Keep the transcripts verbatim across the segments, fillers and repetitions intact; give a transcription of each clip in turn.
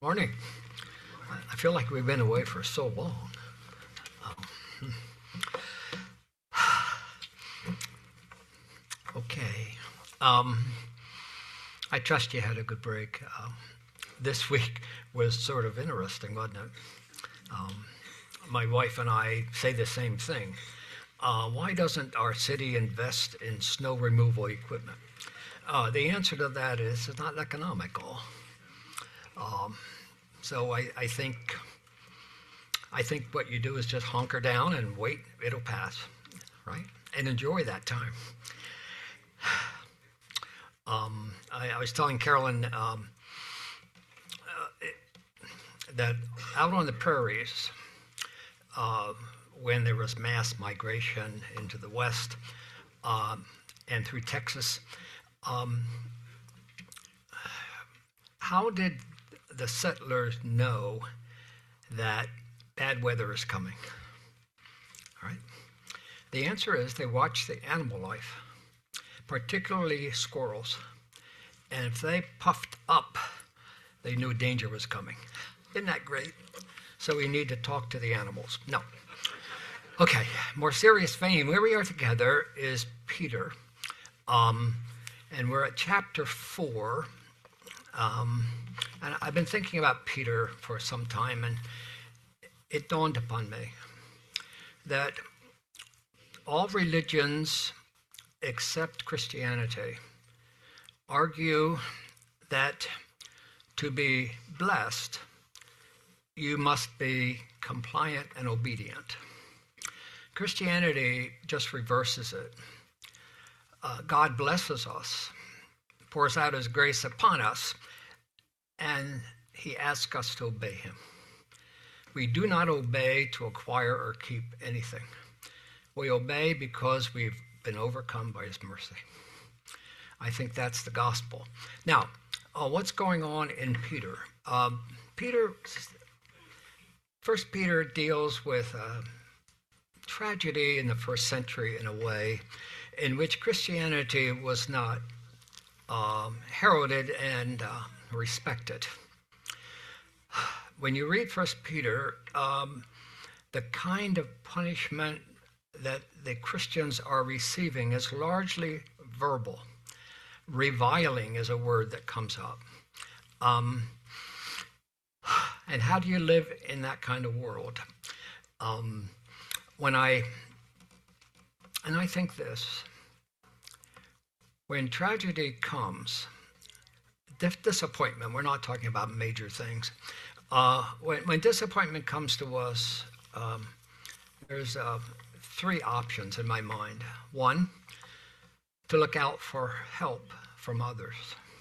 Morning. I feel like we've been away for so long. Um, okay. Um, I trust you had a good break. Um, this week was sort of interesting, wasn't it? Um, my wife and I say the same thing. Uh, why doesn't our city invest in snow removal equipment? Uh, the answer to that is it's not economical. Um, so I, I think I think what you do is just hunker down and wait. It'll pass, right? And enjoy that time. Um, I, I was telling Carolyn um, uh, it, that out on the prairies, uh, when there was mass migration into the West um, and through Texas, um, how did the settlers know that bad weather is coming? All right. The answer is they watch the animal life, particularly squirrels. And if they puffed up, they knew danger was coming. Isn't that great? So we need to talk to the animals. No. Okay, more serious vein. Where we are together is Peter. Um, and we're at chapter four. Um, and I've been thinking about Peter for some time, and it dawned upon me that all religions except Christianity argue that to be blessed, you must be compliant and obedient. Christianity just reverses it. Uh, God blesses us, pours out his grace upon us, and he asks us to obey him. We do not obey to acquire or keep anything. We obey because we've been overcome by his mercy. I think that's the gospel. Now, uh, what's going on in Peter? Um, Peter, First Peter deals with uh, tragedy in the first century in a way in which Christianity was not um, heralded and uh, respected. When you read First Peter, um, the kind of punishment that the Christians are receiving is largely verbal. Reviling is a word that comes up. Um, and how do you live in that kind of world? Um, when I, and I think this, when tragedy comes, dif- disappointment, we're not talking about major things. Uh, when, when disappointment comes to us, um, there's uh, three options in my mind. One, to look out for help from others.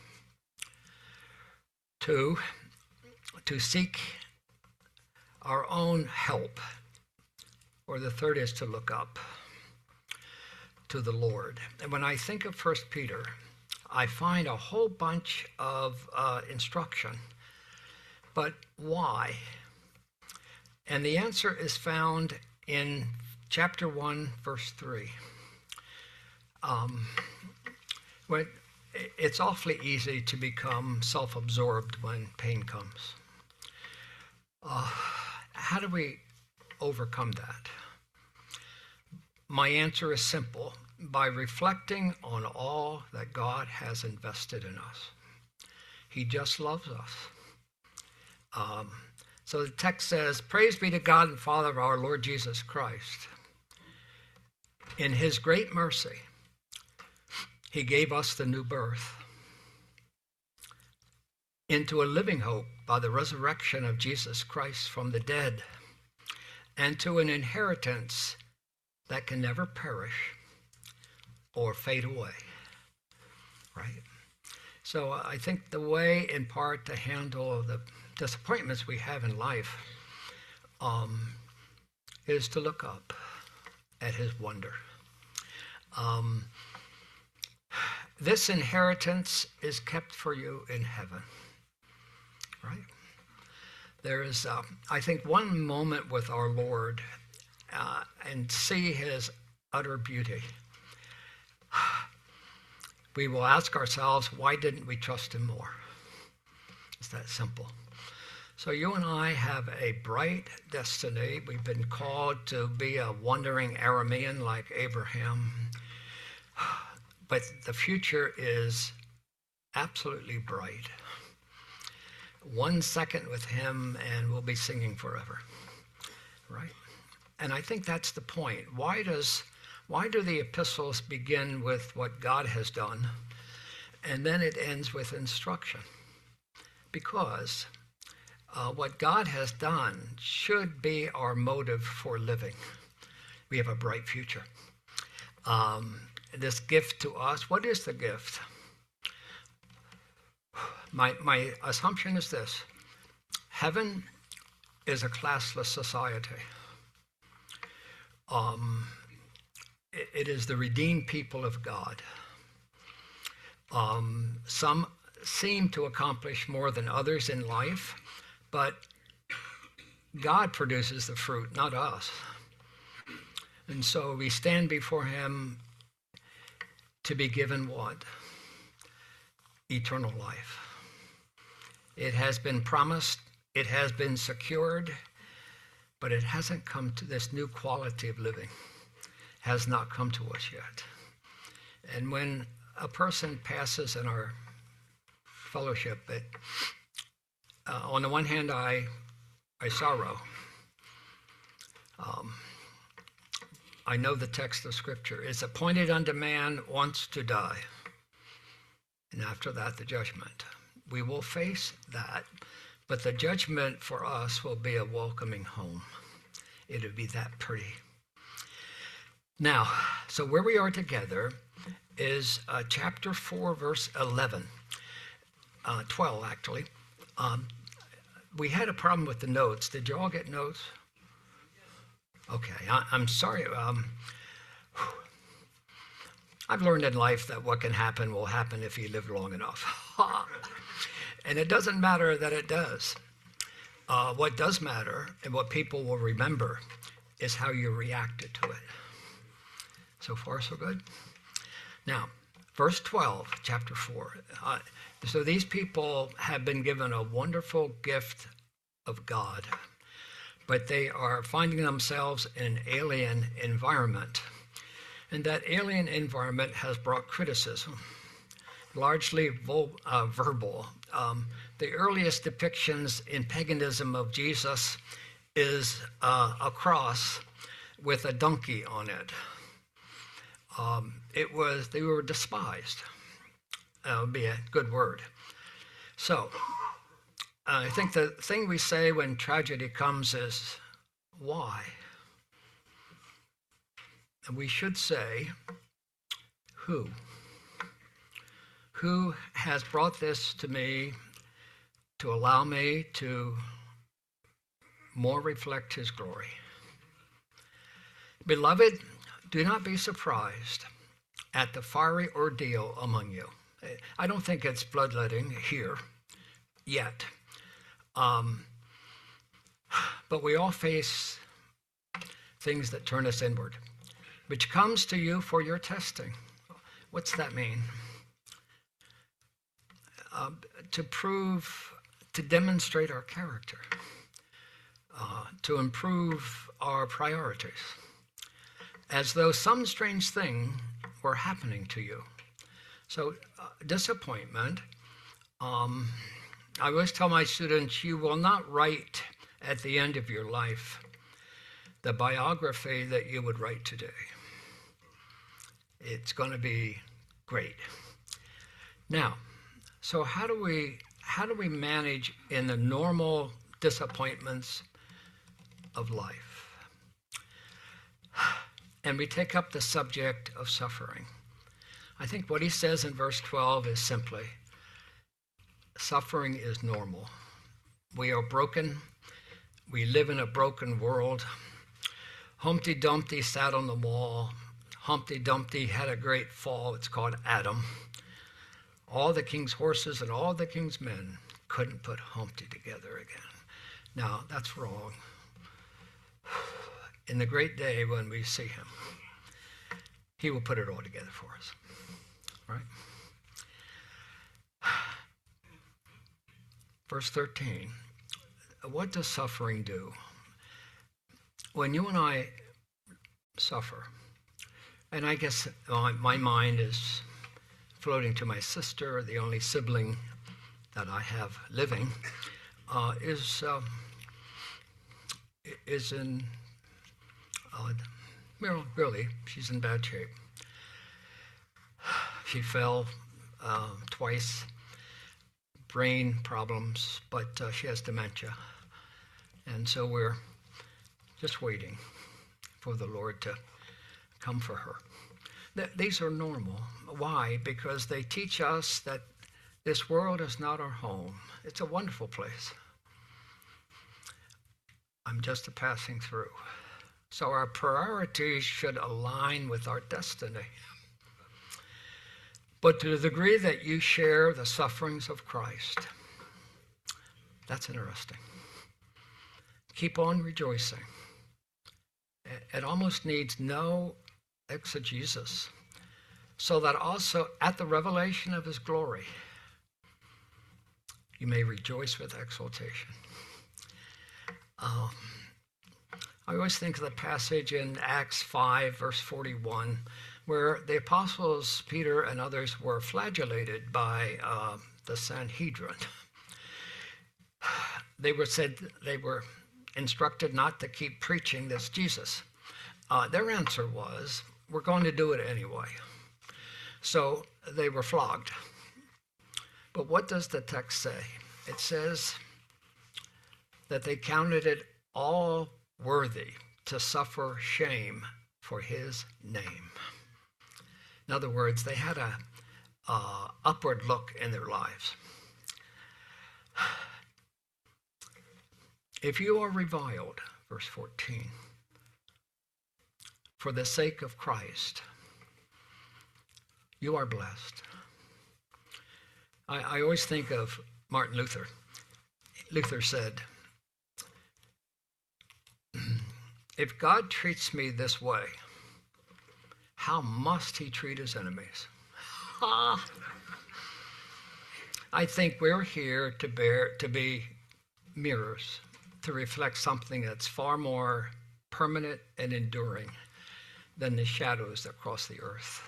Two, to seek our own help. Or the third is to look up to the Lord. And when I think of First Peter, I find a whole bunch of uh, instruction. But why? And the answer is found in chapter one, verse three. Um, when it's awfully easy to become self-absorbed when pain comes. Uh, how do we overcome that? My answer is simple: by reflecting on all that God has invested in us. He just loves us. Um, so the text says, "Praise be to God and Father of our Lord Jesus Christ. In his great mercy, he gave us the new birth into a living hope by the resurrection of Jesus Christ from the dead, and to an inheritance that can never perish or fade away." Right? So I think the way, in part, to handle the disappointments we have in life um, is to look up at his wonder. Um, this inheritance is kept for you in heaven, right? There is, uh, I think, one moment with our Lord uh, and see his utter beauty. We will ask ourselves, why didn't we trust him more? It's that simple. So you and I have a bright destiny. We've been called to be a wandering Aramean like Abraham. But the future is absolutely bright. One second with him and we'll be singing forever, right? And I think that's the point. Why does, why do the epistles begin with what God has done and then it ends with instruction? Because uh, what God has done should be our motive for living. We have a bright future. Um, this gift to us, what is the gift? My, my assumption is this: heaven is a classless society. Um, it, it is the redeemed people of God. Um, some seem to accomplish more than others in life, but God produces the fruit, not us. And so we stand before him to be given what? Eternal life. It has been promised, it has been secured, but it hasn't come to this new quality of living, has not come to us yet. And when a person passes in our fellowship, it, uh, on the one hand, I, I sorrow. Um, I know the text of Scripture. It's appointed unto man once to die, and after that, the judgment. We will face that, but the judgment for us will be a welcoming home. It'll be that pretty. Now, so where we are together is uh, chapter four, verse eleven, uh, twelve actually. Um, we had a problem with the notes. Did you all get notes? Okay, I, I'm sorry. Um, I've learned in life that what can happen will happen if you live long enough. And it doesn't matter that it does. Uh, what does matter and what people will remember is how you reacted to it. So far, so good? Now, verse twelve, chapter four. Uh, so these people have been given a wonderful gift of God, but they are finding themselves in an alien environment. And that alien environment has brought criticism, largely vol- uh, verbal. Um, the earliest depictions in paganism of Jesus is uh, a cross with a donkey on it. Um, it was, they were despised. That would be a good word. So, uh, I think the thing we say when tragedy comes is, why? And we should say, who? Who has brought this to me to allow me to more reflect his glory? Beloved, do not be surprised at the fiery ordeal among you. I don't think it's bloodletting here yet. Um, but we all face things that turn us inward, which comes to you for your testing. What's that mean? Uh, to prove, to demonstrate our character, uh, to improve our priorities, as though some strange thing were happening to you. So uh, disappointment, um, I always tell my students, you will not write at the end of your life the biography that you would write today. It's going to be great. Now, so how do we how do we manage in the normal disappointments of life? And we take up the subject of suffering. I think what he says in verse twelve is simply, suffering is normal. We are broken. We live in a broken world. Humpty Dumpty sat on the wall. Humpty Dumpty had a great fall. It's called Adam. All the king's horses and all the king's men couldn't put Humpty together again. Now, that's wrong. In the great day when we see him, he will put it all together for us. Right? Verse thirteen. what does suffering do? When you and I suffer, and I guess uh, my mind is floating to my sister, the only sibling that I have living, uh, is uh, is in, uh, well, really, she's in bad shape. She fell uh, twice, brain problems, but uh, she has dementia. And so we're just waiting for the Lord to come for her. Th- these are normal. Why? Because they teach us that this world is not our home. It's a wonderful place. I'm just a passing through. So our priorities should align with our destiny. But to the degree that you share the sufferings of Christ, that's interesting. Keep on rejoicing. It almost needs no exegesis, so that also at the revelation of his glory, you may rejoice with exultation. Um, I always think of the passage in Acts five, verse forty-one, where the apostles, Peter and others, were flagellated by uh, the Sanhedrin. They were said they were instructed not to keep preaching this Jesus. Uh, their answer was, we're going to do it anyway. So they were flogged. But what does the text say? It says that they counted it all worthy to suffer shame for his name. In other words, they had a uh, upward look in their lives. If you are reviled, verse fourteen, for the sake of Christ, you are blessed. I, I always think of Martin Luther. Luther said, if God treats me this way, how must he treat his enemies? I think we're here to bear, to be mirrors, to reflect something that's far more permanent and enduring than the shadows that cross the earth.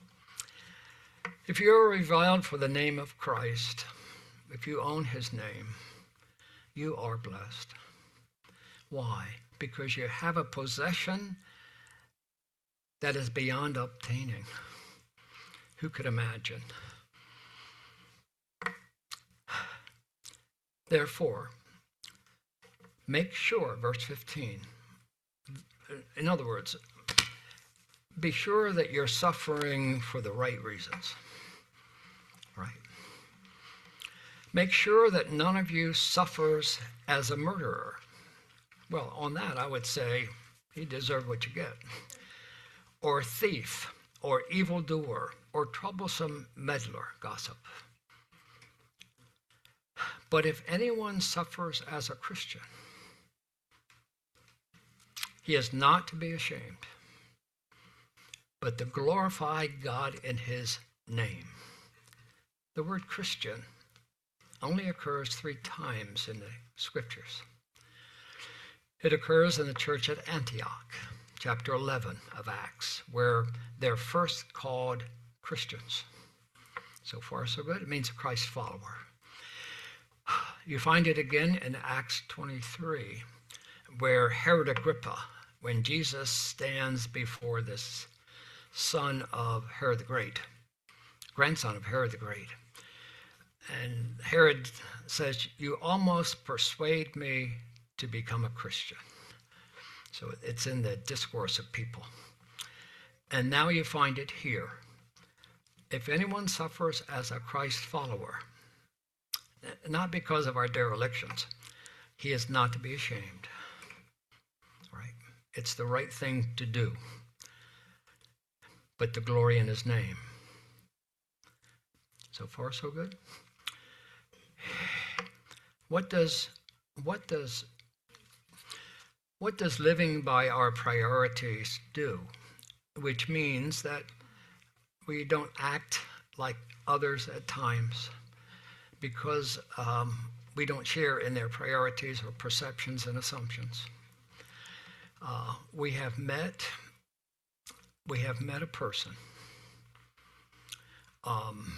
If you're reviled for the name of Christ, if you own his name, you are blessed. Why? Because you have a possession that is beyond obtaining. Who could imagine? Therefore, make sure, verse fifteen, in other words, be sure that you're suffering for the right reasons, right? Make sure that none of you suffers as a murderer. Well, on that, I would say he deserved what you get. Or thief, or evildoer, or troublesome meddler, gossip. But if anyone suffers as a Christian, he is not to be ashamed, but to glorify God in his name. The word Christian only occurs three times in the scriptures. It occurs in the church at Antioch, chapter eleven of Acts, where they're first called Christians. So far, so good. It means a Christ follower. You find it again in Acts twenty-three, where Herod Agrippa, when Jesus stands before this son of Herod the Great, grandson of Herod the Great, and Herod says, you almost persuade me to become a Christian. So it's in the discourse of people. And now you find it here. If anyone suffers as a Christ follower, not because of our derelictions, he is not to be ashamed. Right? It's the right thing to do, but to glory in his name. So far, so good. What does what does what does living by our priorities do? Which means that we don't act like others at times, because um, we don't share in their priorities or perceptions and assumptions. Uh, we have met, we have met a person um,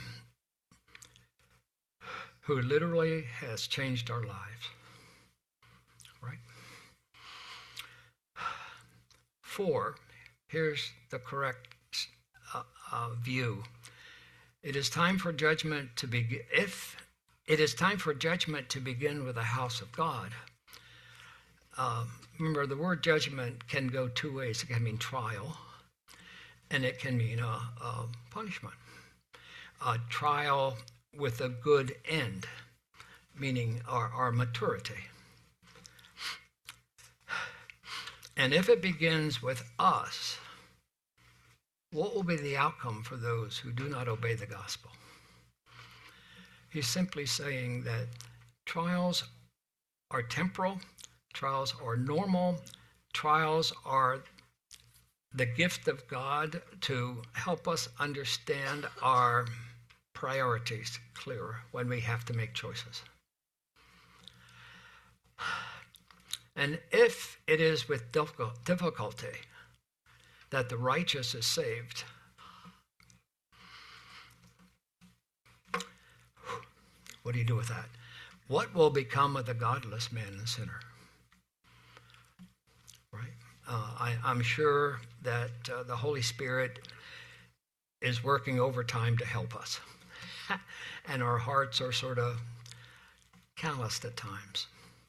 who literally has changed our lives, right? Four, here's the correct uh, uh, view. It is time for judgment to begin. If it is time for judgment to begin with the house of God. Um, remember, the word judgment can go two ways. It can mean trial, and it can mean uh, uh, punishment. A trial with a good end, meaning our, our maturity. And if it begins with us, what will be the outcome for those who do not obey the gospel? He's simply saying that trials are temporal, trials are normal, trials are the gift of God to help us understand our priorities clearer when we have to make choices. And if it is with difficulty that the righteous is saved, what do you do with that? What will become of the godless man and sinner? Right? Uh, I, I'm sure that uh, the Holy Spirit is working overtime to help us. And our hearts are sort of calloused at times.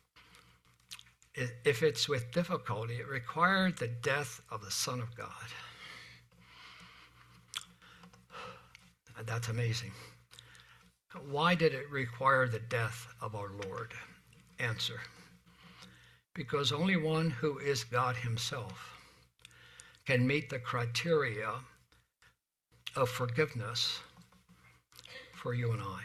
If it's with difficulty, it required the death of the Son of God. That's amazing. Why did it require the death of our Lord? Answer: because only one who is God himself can meet the criteria of forgiveness for you and I.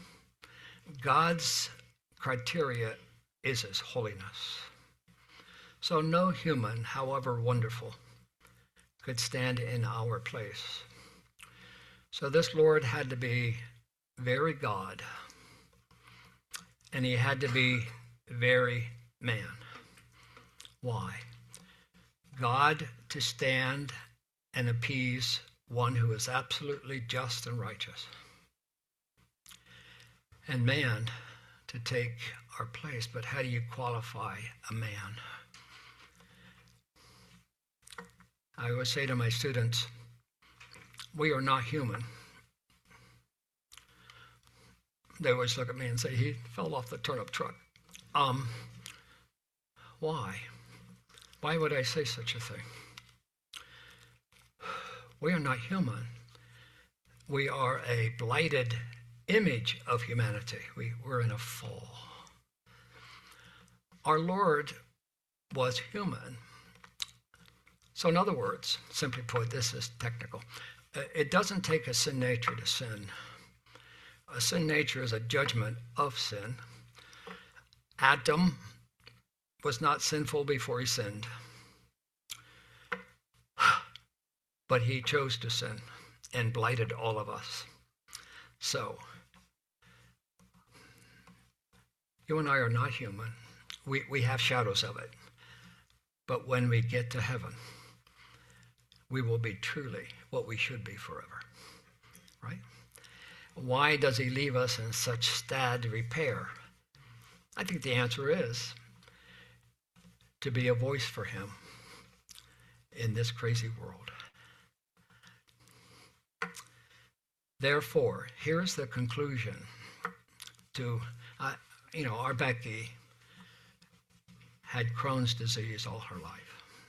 God's criteria is his holiness. So no human, however wonderful, could stand in our place. So this Lord had to be very God, and he had to be very man. Why? God to stand and appease one who is absolutely just and righteous, and man to take our place. But how do you qualify a man? I always say to my students, we are not human. They always look at me and say, he fell off the turnip truck. Um, why? Why would I say such a thing? We are not human. We are a blighted image of humanity. We, we're in a fall. Our Lord was human. So in other words, simply put, this is technical. It doesn't take a sin nature to sin. A sin nature is a judgment of sin. Adam was not sinful before he sinned, but he chose to sin and blighted all of us. So, you and I are not human. We, we have shadows of it. But when we get to heaven, we will be truly what we should be forever, right? Why does he leave us in such sad repair? I think the answer is to be a voice for him in this crazy world. Therefore, here's the conclusion to, uh, you know, our Becky had Crohn's disease all her life.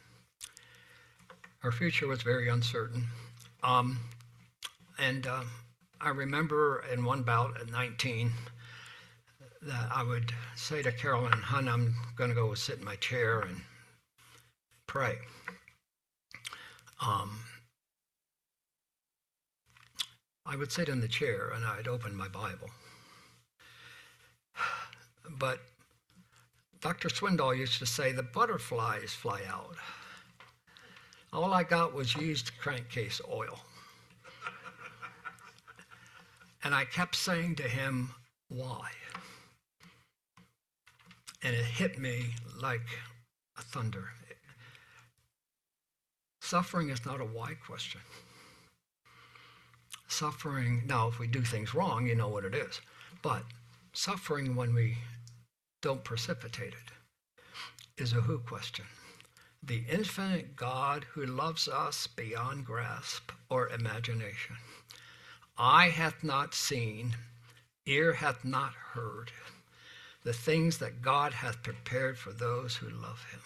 Her future was very uncertain. Um, and uh, I remember in one bout at nineteen that I would say to Carolyn, "Hun, I'm going to go sit in my chair and pray." Um, I would sit in the chair and I'd open my Bible. But Doctor Swindoll used to say, the butterflies fly out. All I got was used crankcase oil. And I kept saying to him, why? and it hit me like a thunder. Suffering is not a why question. Suffering, now if we do things wrong, you know what it is. But suffering when we don't precipitate it is a who question. The infinite God who loves us beyond grasp or imagination. Eye hath not seen, ear hath not heard, the things that God hath prepared for those who love him.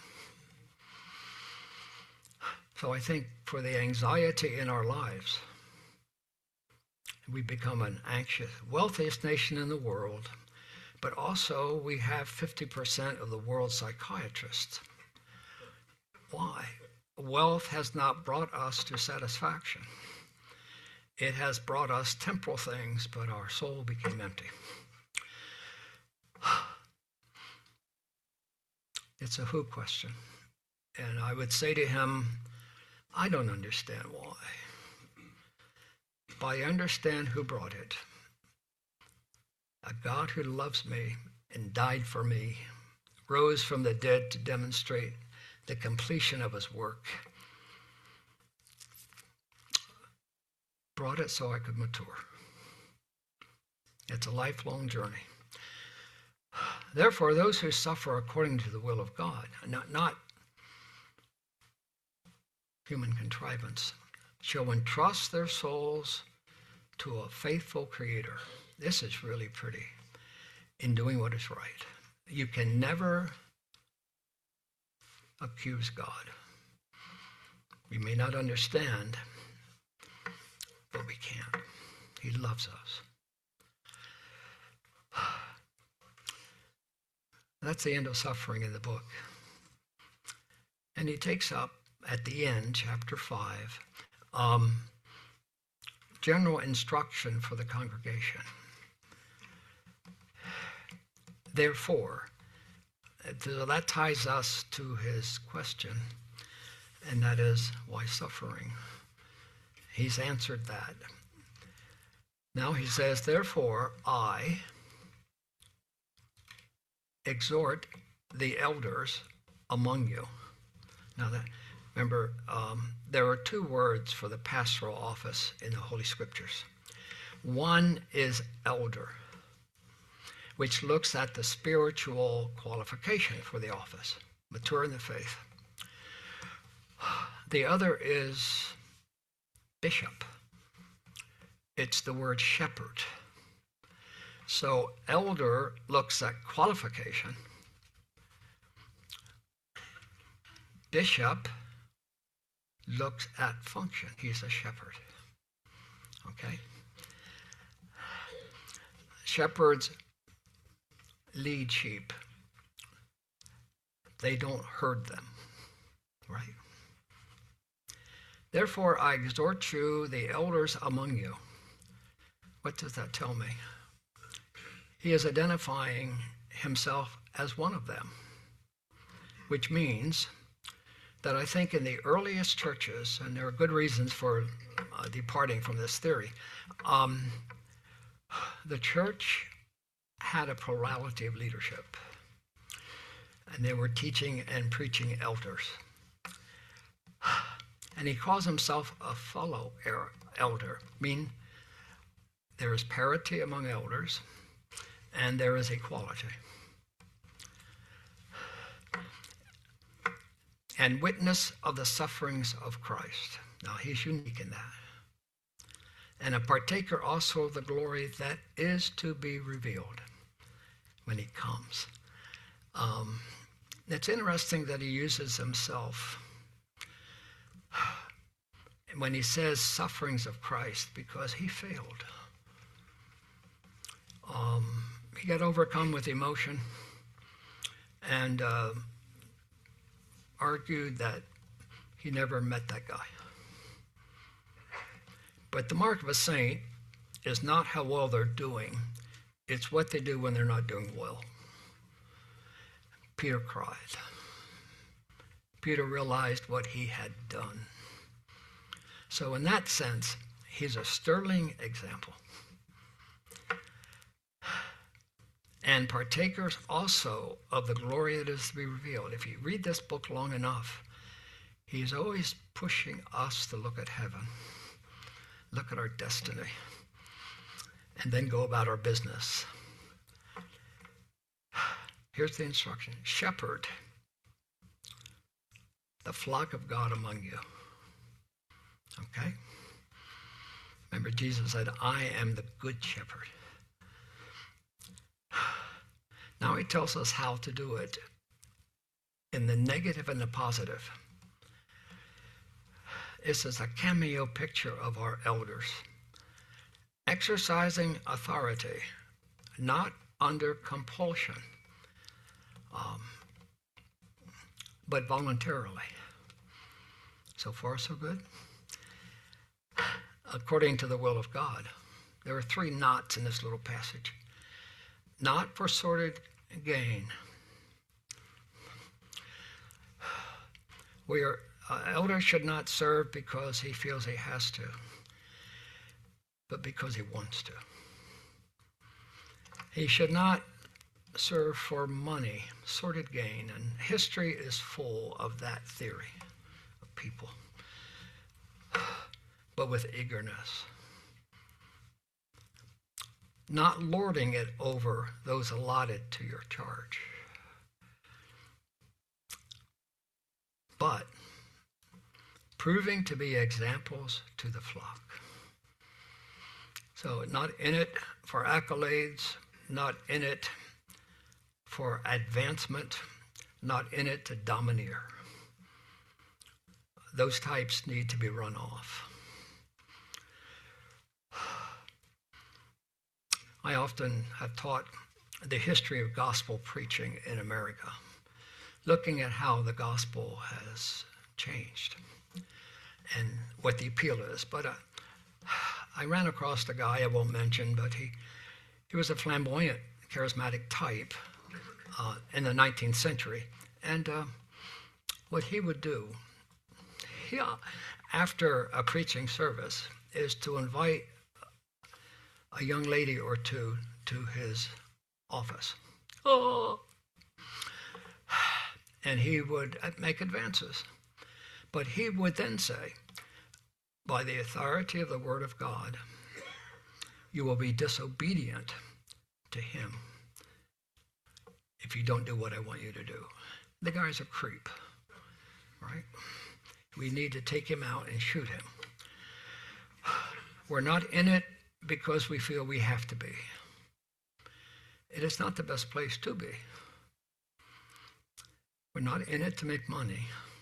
So I think for the anxiety in our lives, we become an anxious, wealthiest nation in the world, but also we have fifty percent of the world's psychiatrists. Why? Wealth has not brought us to satisfaction. It has brought us temporal things, but our soul became empty. It's a who question. And I would say to him, I don't understand why. But I understand who brought it. A God who loves me and died for me, rose from the dead to demonstrate the completion of his work, brought it so I could mature. It's a lifelong journey. Therefore, those who suffer according to the will of God, not, not human contrivance, shall entrust their souls to a faithful Creator. This is really pretty. In doing what is right. You can never accuse God. We may not understand, but we can't. He loves us. That's the end of suffering in the book. And he takes up at the end, chapter five, um, general instruction for the congregation. Therefore, so that ties us to his question, and that is, why suffering? He's answered that. Now he says, therefore, I exhort the elders among you. Now, that, remember, um, there are two words for the pastoral office in the Holy Scriptures. One is elder, which looks at the spiritual qualification for the office, mature in the faith. The other is bishop. It's the word shepherd. So elder looks at qualification. Bishop looks at function. He's a shepherd. Okay? Shepherds lead sheep. They don't herd them, right? Therefore, I exhort you, the elders among you. What does that tell me? He is identifying himself as one of them, which means that I think in the earliest churches, and there are good reasons for uh, departing from this theory, um, the church had a plurality of leadership, and they were teaching and preaching elders. And he calls himself a fellow elder, meaning there is parity among elders, and there is equality. And witness of the sufferings of Christ. Now, he's unique in that. And a partaker also of the glory that is to be revealed when he comes. Um, it's interesting that he uses himself when he says sufferings of Christ, because he failed. Um, he got overcome with emotion and uh, argued that he never met that guy. But the mark of a saint is not how well they're doing. It's what they do when they're not doing well. Peter cried. Peter realized what he had done. So in that sense, he's a sterling example. and partakers also of the glory that is to be revealed. If you read this book long enough, he's always pushing us to look at heaven, look at our destiny, and then go about our business. Here's the instruction. Shepherd the flock of God among you. Okay? Remember, Jesus said, I am the good shepherd. Now he tells us how to do it in the negative and the positive. This is a cameo picture of our elders. Exercising authority, not under compulsion, um, but voluntarily. So far, so good? According to the will of God. There are three nots in this little passage. Not for sordid gain. We are, uh, elder should not serve because he feels he has to, but because he wants to. He should not serve for money, sordid gain, and history is full of that theory of people, but with eagerness. Not lording it over those allotted to your charge, but proving to be examples to the flock. So not in it for accolades, not in it for advancement, not in it to domineer. Those types need to be run off. I often have taught the history of gospel preaching in America, looking at how the gospel has changed and what the appeal is. But uh, I ran across a guy I won't mention, but he, he was a flamboyant, charismatic type uh, in the nineteenth century. And uh, what he would do, he, uh, after a preaching service, is to invite a young lady or two to his office. Oh. And he would make advances. But he would then say, by the authority of the Word of God, you will be disobedient to him if you don't do what I want you to do. The guy's a creep, right? We need to take him out and shoot him. We're not in it because we feel we have to be. It is not the best place to be. We're not in it to make money.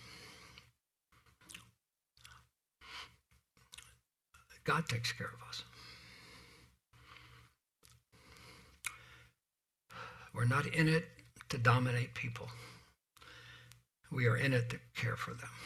God takes care of us. We're not in it to dominate people. We are in it to care for them.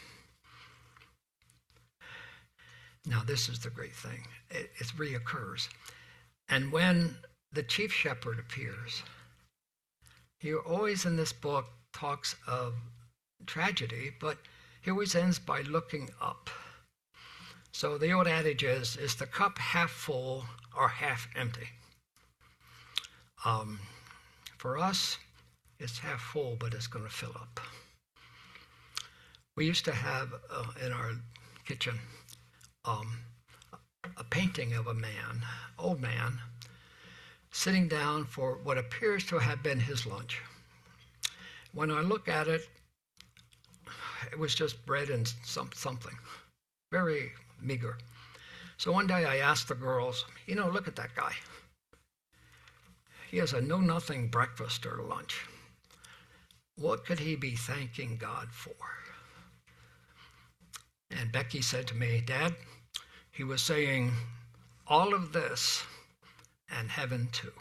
Now, this is the great thing. It, it reoccurs. And when the chief shepherd appears, he always in this book talks of tragedy, but he always ends by looking up. So the old adage is, is the cup half full or half empty? Um, for us, it's half full, but it's going to fill up. We used to have uh, in our kitchen um, a painting of a man, old man, sitting down for what appears to have been his lunch. When I look at it, it was just bread and some, something, very meager. So one day I asked the girls, you know, look at that guy. He has a know-nothing breakfast or lunch. What could he be thanking God for? And Becky said to me, Dad, he was saying all of this and heaven too.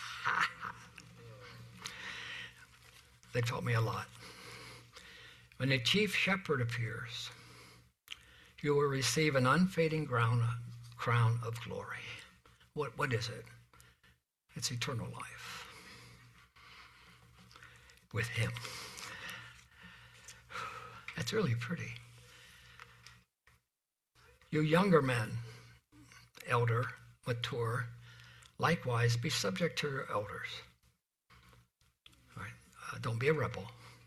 They taught me a lot. When the chief shepherd appears, you will receive an unfading crown, crown of glory. What, what is it? It's eternal life with him. That's really pretty. You younger men, elder, mature, likewise be subject to your elders. Uh, don't be a rebel.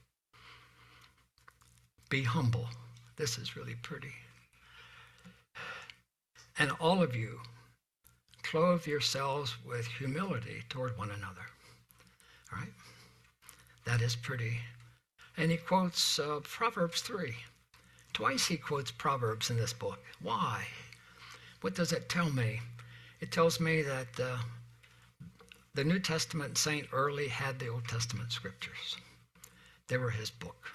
Be humble. This is really pretty. And all of you, clothe yourselves with humility toward one another. All right? That is pretty. And he quotes uh, Proverbs three. Twice he quotes Proverbs in this book. Why? What does it tell me? It tells me that uh, the New Testament saint early had the Old Testament scriptures. They were his book.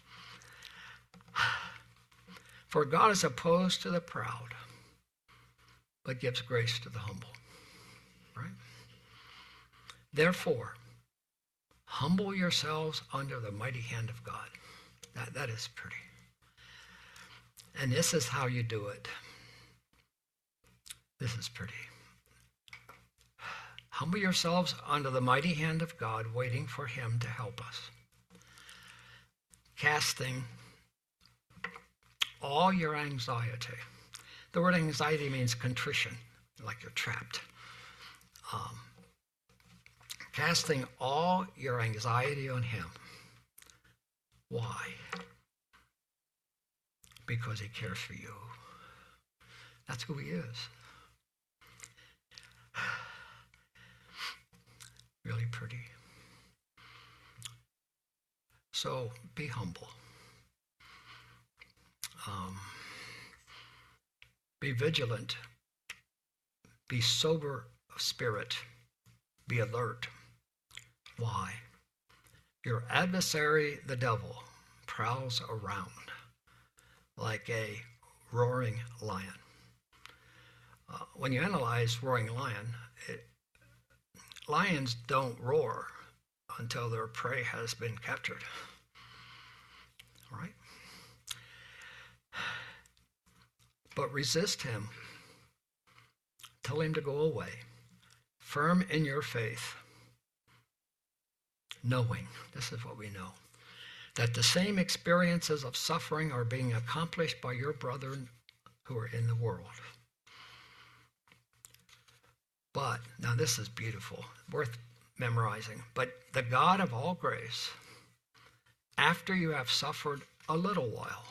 For God is opposed to the proud, but gives grace to the humble. Right? Therefore, humble yourselves under the mighty hand of God. That, that is pretty. And this is how you do it. This is pretty. Humble yourselves under the mighty hand of God, waiting for him to help us. Casting all your anxiety. The word anxiety means contrition, like you're trapped. Um, casting all your anxiety on him. Why? Because he cares for you. That's who he is. Really pretty. So be humble. Um, be vigilant. Be sober of spirit. Be alert. Why? Your adversary, the devil, prowls around like a roaring lion. Uh, when you analyze roaring lion, it, lions don't roar until their prey has been captured. All right? But resist him. Tell him to go away. Firm in your faith, knowing, this is what we know, that the same experiences of suffering are being accomplished by your brethren who are in the world. But, now this is beautiful, worth memorizing. But the God of all grace, after you have suffered a little while,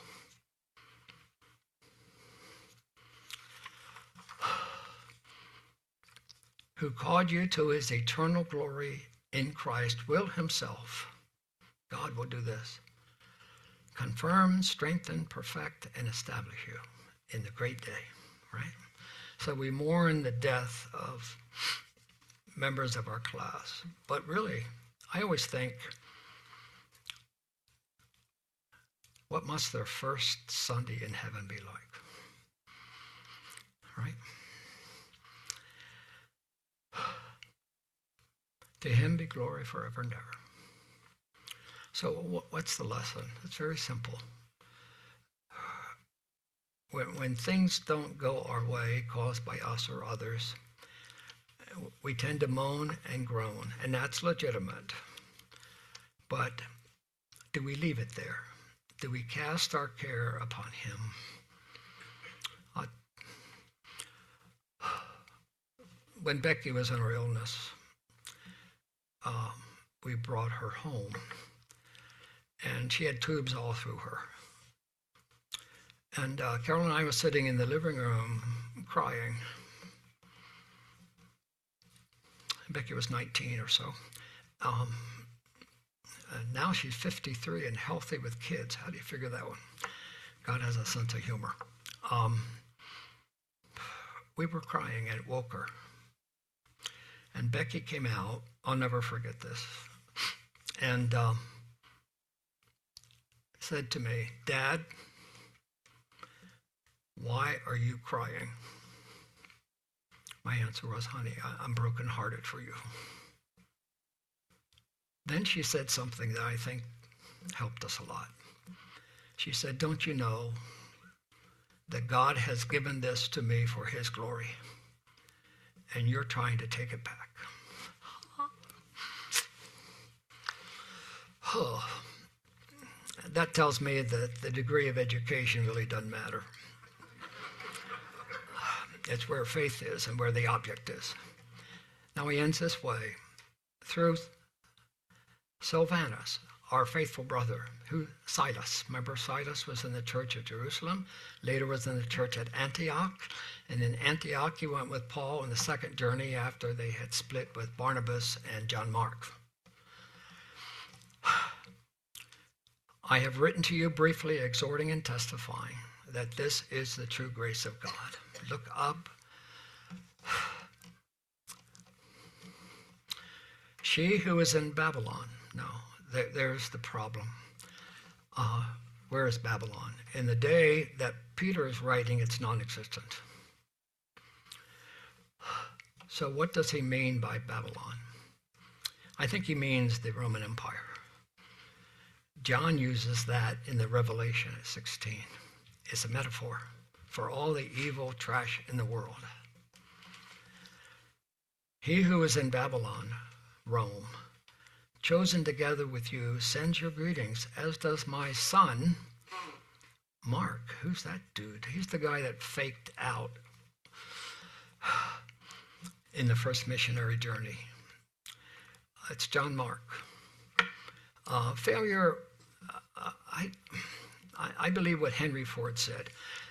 who called you to his eternal glory in Christ, will himself, God will do this, confirm, strengthen, perfect, and establish you in the great day, right? So we mourn the death of members of our class. But really, I always think, what must their first Sunday in heaven be like? Right? To him be glory forever and ever. So what's the lesson? It's very simple. When, when things don't go our way, caused by us or others, we tend to moan and groan, and that's legitimate. But do we leave it there? Do we cast our care upon him? Uh, when Becky was in her illness, um, we brought her home, and she had tubes all through her. And uh, Carol and I were sitting in the living room crying. Becky was nineteen or so. Um, and now she's fifty-three and healthy with kids. How do you figure that one? God has a sense of humor. Um, we were crying, and it woke her. And Becky came out. I'll never forget this. And um, said to me, "Dad, why are you crying?" My answer was, "Honey, I'm brokenhearted for you." Then she said something that I think helped us a lot. She said, "Don't you know that God has given this to me for his glory, and you're trying to take it back?" Oh, that tells me that the degree of education really doesn't matter. It's where faith is and where the object is. Now he ends this way. Through Silvanus, our faithful brother, who Silas, remember Silas was in the church of Jerusalem, later was in the church at Antioch, and in Antioch he went with Paul on the second journey after they had split with Barnabas and John Mark. I have written to you briefly, exhorting and testifying that this is the true grace of God. Look up. She who is in Babylon. No, there, there's the problem. Uh, where is Babylon? In the day that Peter is writing, it's non-existent. So what does he mean by Babylon? I think he means the Roman Empire. John uses that in the Revelation at sixteen. It's a metaphor for all the evil trash in the world. He who is in Babylon, Rome, chosen together with you, sends your greetings, as does my son, Mark. Who's that dude? He's the guy that faked out in the first missionary journey. It's John Mark. Uh, failure, uh, I, I believe what Henry Ford said.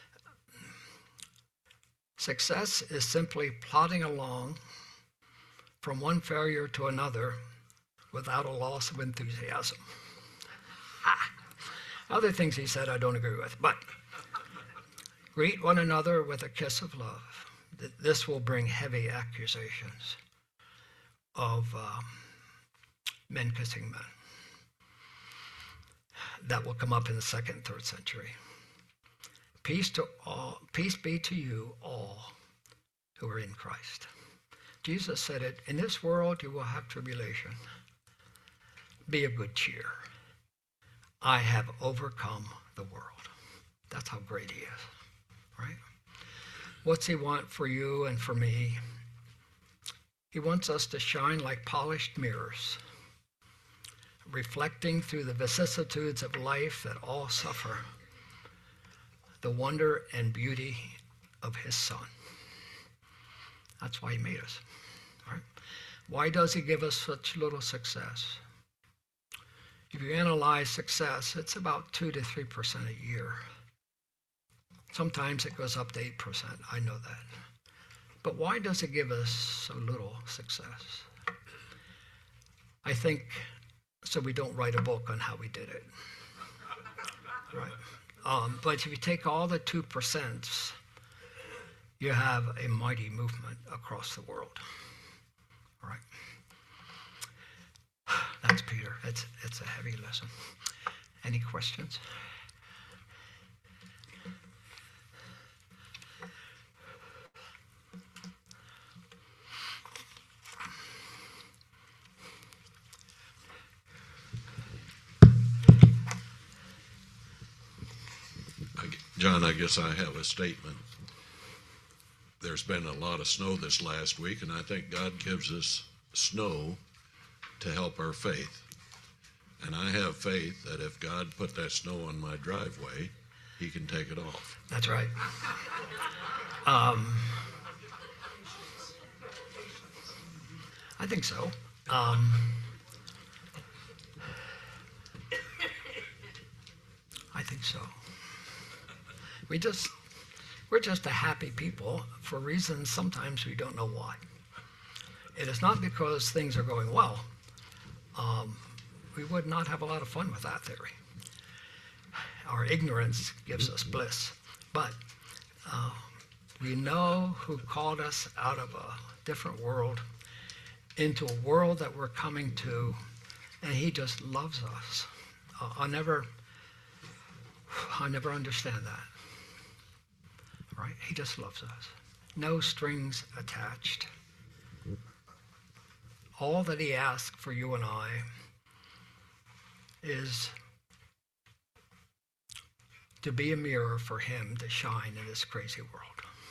Success is simply plodding along from one failure to another without a loss of enthusiasm. Ah. Other things he said I don't agree with, but greet one another with a kiss of love. This will bring heavy accusations of um, men kissing men. That will come up in the second and third century. Peace to all, peace be to you all who are in Christ. Jesus said it, in this world you will have tribulation. Be of good cheer. I have overcome the world. That's how great he is, right? What's he want for you and for me? He wants us to shine like polished mirrors, reflecting through the vicissitudes of life that all suffer, the wonder and beauty of his Son. That's why he made us, right? Why does he give us such little success? If you analyze success, it's about two to three percent a year. Sometimes it goes up to eight percent. I know that. But why does he give us so little success? I think so we don't write a book on how we did it. Right? Um, but if you take all the two percents, you have a mighty movement across the world. Right? That's Peter. It's, it's a heavy lesson. Any questions? John, I guess I have a statement. There's been a lot of snow this last week, and I think God gives us snow to help our faith. And I have faith that if God put that snow on my driveway, he can take it off. That's right. Um, I think so. Um, I think so. We just, we're just a happy people for reasons sometimes we don't know why. It is not because things are going well. Um, we would not have a lot of fun with that theory. Our ignorance gives us bliss. But uh, we know who called us out of a different world into a world that we're coming to, and he just loves us. Uh, I'll never, I'll never understand that. Right? He just loves us. No strings attached. All that he asks for you and I is to be a mirror for him to shine in this crazy world.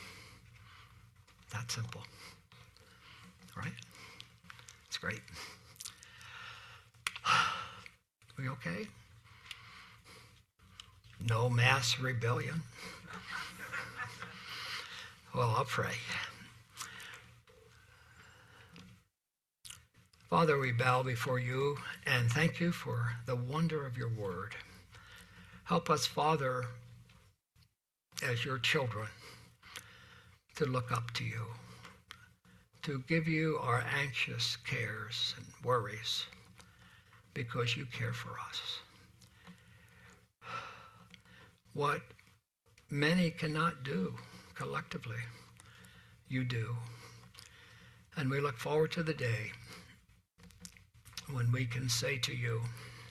That simple. Right? It's great. We okay? No mass rebellion? Well, I'll pray. Father, we bow before you and thank you for the wonder of your word. Help us, Father, as your children, to look up to you, to give you our anxious cares and worries, because you care for us. What many cannot do collectively, you do. And we look forward to the day when we can say to you,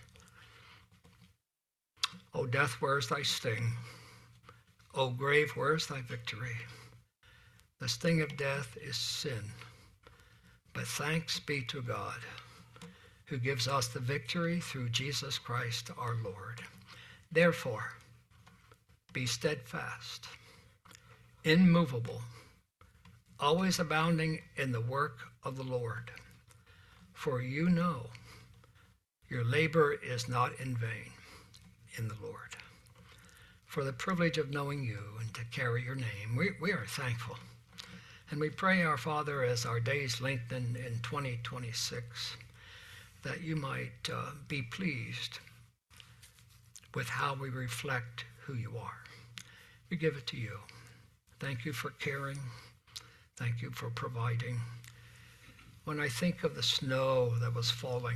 O death, where is thy sting? O grave, where is thy victory? The sting of death is sin, but thanks be to God, who gives us the victory through Jesus Christ our Lord. Therefore, be steadfast, immovable, always abounding in the work of the Lord. For you know your labor is not in vain in the Lord. For the privilege of knowing you and to carry your name, we, we are thankful. And we pray, our Father, as our days lengthen in twenty twenty-six, that you might uh, be pleased with how we reflect who you are. We give it to you. Thank you for caring. Thank you for providing. When I think of the snow that was falling,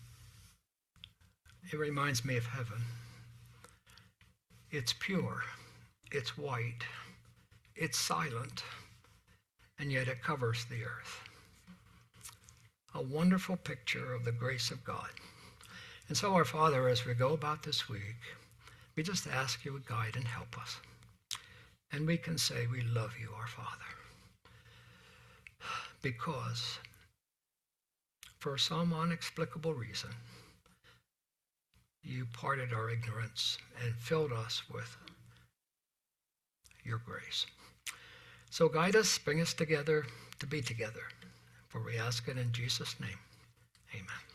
it reminds me of heaven. It's pure, it's white, it's silent, and yet it covers the earth. A wonderful picture of the grace of God. And so, our Father, as we go about this week, we just ask you to guide and help us. And we can say we love you, our Father, because for some inexplicable reason, you parted our ignorance and filled us with your grace. So guide us, bring us together to be together. For we ask it in Jesus' name. Amen.